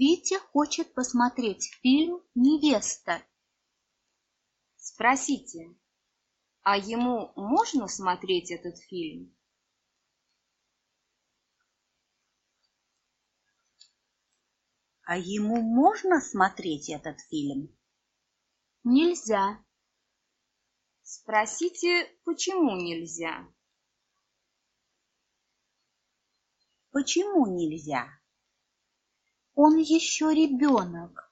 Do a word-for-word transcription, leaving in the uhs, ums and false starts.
Витя хочет посмотреть фильм «Невеста». Спросите, а ему можно смотреть этот фильм? А ему можно смотреть этот фильм? Нельзя. Спросите, почему нельзя? Почему нельзя? Он еще ребенок.